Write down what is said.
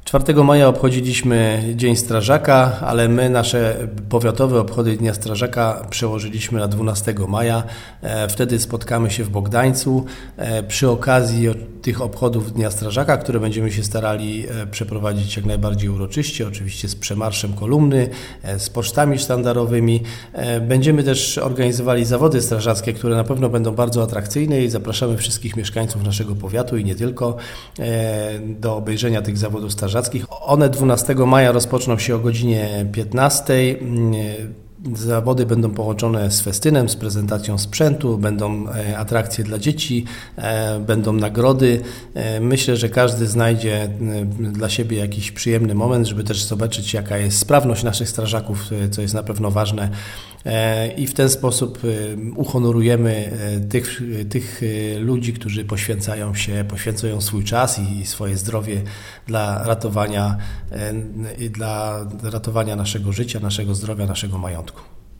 4 maja obchodziliśmy Dzień Strażaka, ale my nasze powiatowe obchody Dnia Strażaka przełożyliśmy na 12 maja. Wtedy spotkamy się w Bogdańcu przy okazji tych obchodów Dnia Strażaka, które będziemy się starali przeprowadzić jak najbardziej uroczyście, oczywiście z przemarszem kolumny, z pocztami sztandarowymi. Będziemy też organizowali zawody strażackie, które na pewno będą bardzo atrakcyjne i zapraszamy wszystkich mieszkańców naszego powiatu i nie tylko do obejrzenia tych zawodów strażackich. One 12 maja rozpoczną się o godzinie 15. Zawody będą połączone z festynem, z prezentacją sprzętu, będą atrakcje dla dzieci, będą nagrody. Myślę, że każdy znajdzie dla siebie jakiś przyjemny moment, żeby też zobaczyć, jaka jest sprawność naszych strażaków, co jest na pewno ważne. I w ten sposób uhonorujemy tych ludzi, którzy poświęcają swój czas i swoje zdrowie dla ratowania naszego życia, naszego zdrowia, naszego majątku.